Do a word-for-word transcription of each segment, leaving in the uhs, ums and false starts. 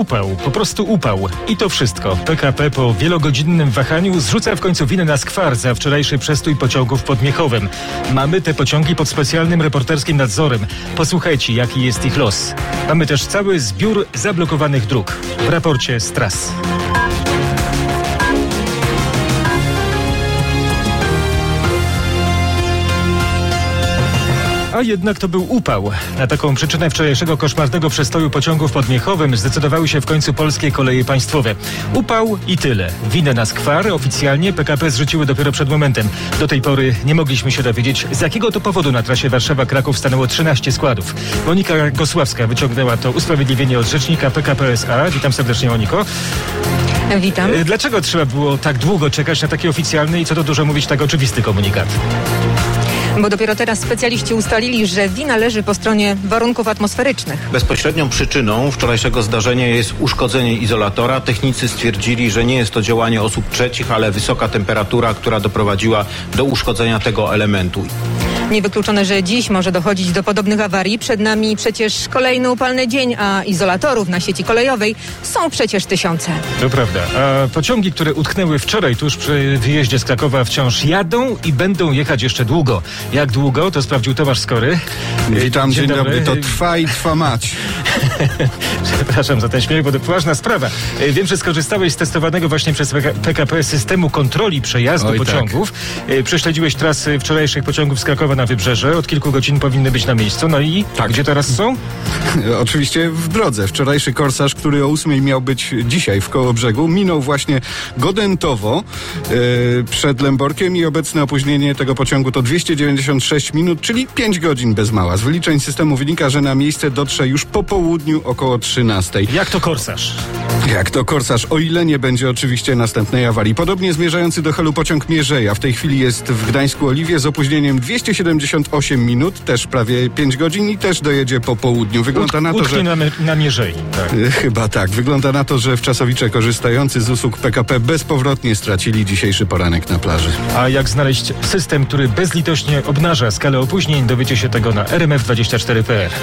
upał, po prostu upał. I to wszystko. P K P po wielogodzinnym wahaniu zrzuca w końcu winę na skwar za wczorajszy przestój pociągów pod Miechowem. Mamy te pociągi pod specjalnym reporterskim nadzorem. Posłuchajcie, jaki jest ich los. Mamy też cały zbiór zablokowanych dróg w raporcie z tras. A jednak to był upał. Na taką przyczynę wczorajszego koszmarnego przestoju pociągów pod Miechowem zdecydowały się w końcu Polskie Koleje Państwowe. Upał i tyle. Winę na skwar oficjalnie P K P zrzuciły dopiero przed momentem. Do tej pory nie mogliśmy się dowiedzieć, z jakiego to powodu na trasie Warszawa-Kraków stanęło trzynaście składów. Monika Gosławska wyciągnęła to usprawiedliwienie od rzecznika P K P S A. Witam serdecznie, Moniko. Witam. Dlaczego trzeba było tak długo czekać na taki oficjalny i co to dużo mówić tak oczywisty komunikat? Bo dopiero teraz specjaliści ustalili, że wina leży po stronie warunków atmosferycznych. Bezpośrednią przyczyną wczorajszego zdarzenia jest uszkodzenie izolatora. Technicy stwierdzili, że nie jest to działanie osób trzecich, ale wysoka temperatura, która doprowadziła do uszkodzenia tego elementu. Niewykluczone, że dziś może dochodzić do podobnych awarii. Przed nami przecież kolejny upalny dzień, a izolatorów na sieci kolejowej są przecież tysiące. To prawda. A pociągi, które utknęły wczoraj tuż przy wyjeździe z Krakowa, wciąż jadą i będą jechać jeszcze długo. Jak długo? To sprawdził Tomasz Skory. Witam, dzień, dzień dobry. dobry. To trwa i trwa mać. Przepraszam za ten śmiech, bo to poważna sprawa. Wiem, że skorzystałeś z testowanego właśnie przez P K P systemu kontroli przejazdu Oj, pociągów. Tak. Prześledziłeś trasy wczorajszych pociągów z Krakowa na Wybrzeże. Od kilku godzin powinny być na miejscu. No i tak. Gdzie teraz są? Oczywiście w drodze. Wczorajszy korsarz, który o ósmej miał być dzisiaj w Kołobrzegu, minął właśnie Godentowo yy, przed Lęborkiem i obecne opóźnienie tego pociągu to dwieście dziewięćdziesiąt sześć minut, czyli pięć godzin bez mała. Z wyliczeń systemu wynika, że na miejsce dotrze już po południu około trzynastej. Jak to korsarz? Jak to korsarz, o ile nie będzie oczywiście następnej awarii. Podobnie zmierzający do Helu pociąg Mierzeja. W tej chwili jest w Gdańsku Oliwie z opóźnieniem dwieście siedemdziesiąt osiem minut, też prawie pięć godzin i też dojedzie po południu. Wygląda na to, że... na, na Mierzei. Tak. Chyba tak. Wygląda na to, że wczasowicze korzystający z usług P K P bezpowrotnie stracili dzisiejszy poranek na plaży. A jak znaleźć system, który bezlitośnie obnaża skalę opóźnień, dowiecie się tego na R M F dwadzieścia cztery kropka P R.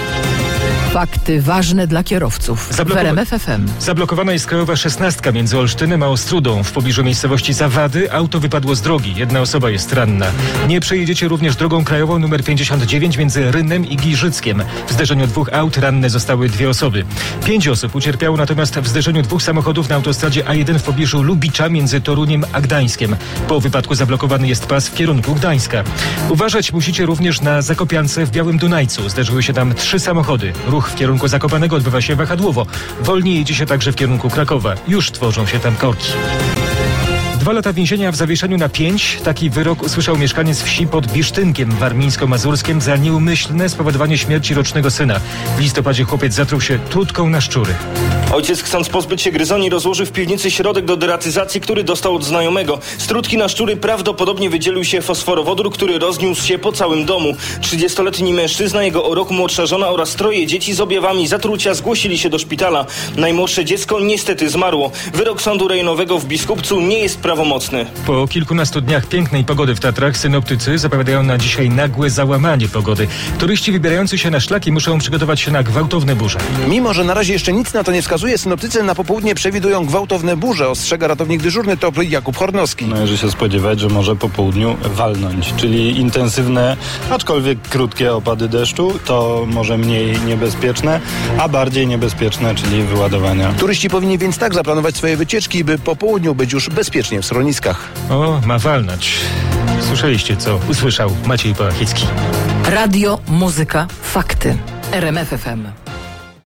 Fakty ważne dla kierowców. Zabloko- w R M F F M. Zablokowana jest krajowa szesnastka między Olsztynem a Ostrudą. W pobliżu miejscowości Zawady auto wypadło z drogi. Jedna osoba jest ranna. Nie przejedziecie również drogą krajową numer pięćdziesiąt dziewięć między Rynem i Giżyckiem. W zderzeniu dwóch aut ranne zostały dwie osoby. Pięć osób ucierpiało natomiast w zderzeniu dwóch samochodów na autostradzie A jeden w pobliżu Lubicza między Toruniem a Gdańskiem. Po wypadku zablokowany jest pas w kierunku Gdańska. Uważać musicie również na Zakopiance w Białym Dunajcu. Zderzyły się tam trzy samochody. Ruch w kierunku Zakopanego odbywa się wahadłowo. Wolniej jedzie się także w kierunku Krakowa. Już tworzą się tam korki. Dwa lata więzienia w zawieszeniu na pięć. Taki wyrok usłyszał mieszkaniec wsi pod Bisztynkiem warmińsko-mazurskim za nieumyślne spowodowanie śmierci rocznego syna. W listopadzie chłopiec zatruł się trutką na szczury. Ojciec, chcąc pozbyć się gryzoni, rozłożył w piwnicy środek do deratyzacji, który dostał od znajomego. Z trutki na szczury prawdopodobnie wydzielił się fosforowodór, który rozniósł się po całym domu. trzydziestoletni mężczyzna, jego o rok młodsza żona oraz troje dzieci z objawami zatrucia zgłosili się do szpitala. Najmłodsze dziecko niestety zmarło. Wyrok sądu rejonowego w Biskupcu nie jest prawomocny. Po kilkunastu dniach pięknej pogody w Tatrach synoptycy zapowiadają na dzisiaj nagłe załamanie pogody. Turyści wybierający się na szlaki muszą przygotować się na gwałtowne burze. Mimo że na razie jeszcze nic na to nie wskazuje, synoptycy na popołudnie przewidują gwałtowne burze, ostrzega ratownik dyżurny T O P Jakub Hornowski. Należy się spodziewać, że może po południu walnąć, czyli intensywne, aczkolwiek krótkie opady deszczu, to może mniej niebezpieczne, a bardziej niebezpieczne, czyli wyładowania. Turyści powinni więc tak zaplanować swoje wycieczki, by po południu być już bezpiecznie w schroniskach. O, ma walnąć. Słyszeliście, co usłyszał Maciej Pałachicki. Radio, muzyka, fakty. R M F F M.